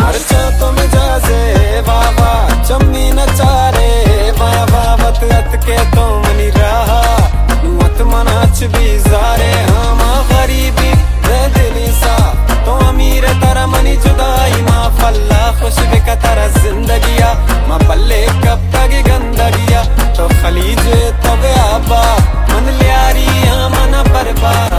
खर्चा तो मिजाजे वावा चम्मी नचारे वावा वत अत के तो मनी रहा वत मनाच भी जारे हम गरीबी दे दिली सा तो अमीर तारा मनी जुदाई मा फल्ला खुश बिका तारा जिंदगिया मा पल्ले कब तक गंदगिया तो खलीज तबे आबा मन लियारी मन बर्बाद